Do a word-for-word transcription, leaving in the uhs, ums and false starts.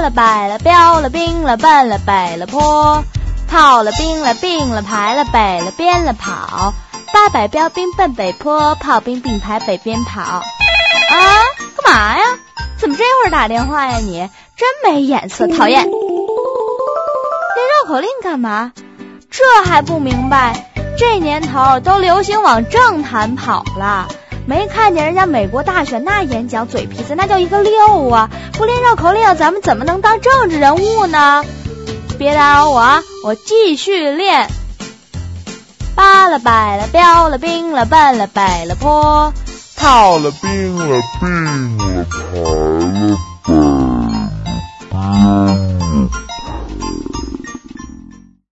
了摆了标了兵了奔了北了坡，炮了兵了并了排了北了边了跑，八百标兵奔北坡，炮兵并排北边跑。啊，干嘛呀？怎么这会儿打电话呀你？真没眼色，讨厌！念绕口令干嘛？这还不明白？这年头都流行往政坛跑了，没看见人家美国大选那演讲嘴皮子那叫一个溜啊！不练绕口令，咱们怎么能当政治人物呢？别打扰我啊，我继续练。八了摆了标了兵了奔了北了坡， 炮了兵了并了排了北了边